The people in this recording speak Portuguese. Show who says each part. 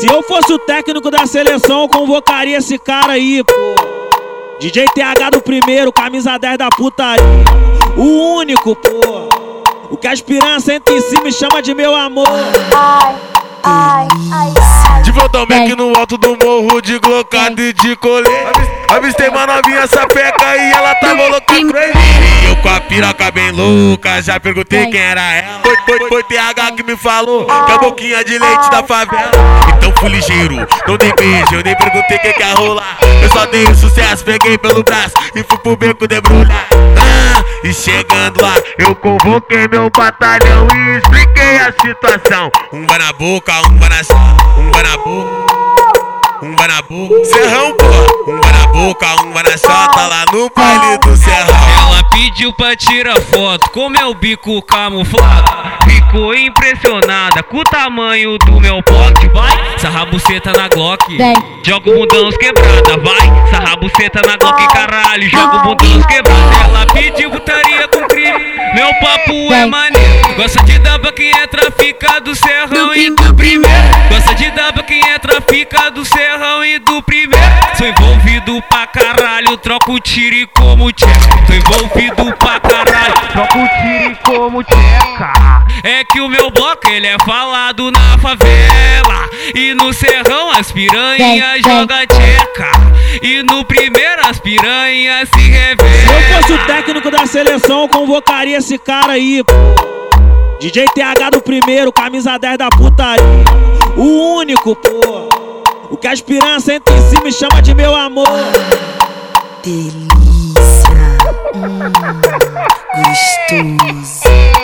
Speaker 1: Se eu fosse o técnico da seleção, eu convocaria esse cara aí, pô. DJ TH do primeiro, camisa 10 da putaria. O único, pô. O que as piranhas sentem em cima me chama de meu amor.
Speaker 2: De Votomac no alto do morro, de glocado e de colete. Avistei uma novinha sapeca e ela tava louca crazy. Eu com a piroca bem louca, já perguntei quem era ela. Foi TH que me falou que é a boquinha de leite da favela. Então fui ligeiro, não dei beijo, eu nem perguntei quem quer rolar. Eu só dei o sucesso, peguei pelo braço e fui pro beco debrulhar. E chegando lá, eu convoquei meu batalhão e expliquei a situação. Um vai na boca, um vai na sala, um vai na boca, um vai na boca. Serrão, porra. Um vai na boca, um vai na chota lá no baile do Serrão.
Speaker 3: Ela pediu pra tirar foto com meu bico camuflado. Ficou impressionada com o tamanho do meu pote. Vai, sarra buceta na Glock, joga o bundão quebrada. Vai, sarra buceta na Glock, caralho, joga o bundão quebrada. Ela pediu putaria com crime, meu papo é maneiro. Gosta de dar pra quem é trafica do Serrão e do primeiro. Gosta de dar pra quem é trafica do Serrão e do primeiro. Sou envolvido pra caralho, troco o tiro e como tcheca. Tô envolvido pra caralho, troco o tiro e como tcheca. É que o meu bloco ele é falado na favela. E no Serrão as piranhas joga tcheca. E no primeiro as piranhas se revelam.
Speaker 1: Se eu fosse o técnico da seleção, eu convocaria esse cara aí, pô. DJ TH do primeiro, camisa 10 da putaria. O único, pô. O que as piranhas sentem em cima me chama de meu amor.
Speaker 4: Delícia, gostoso.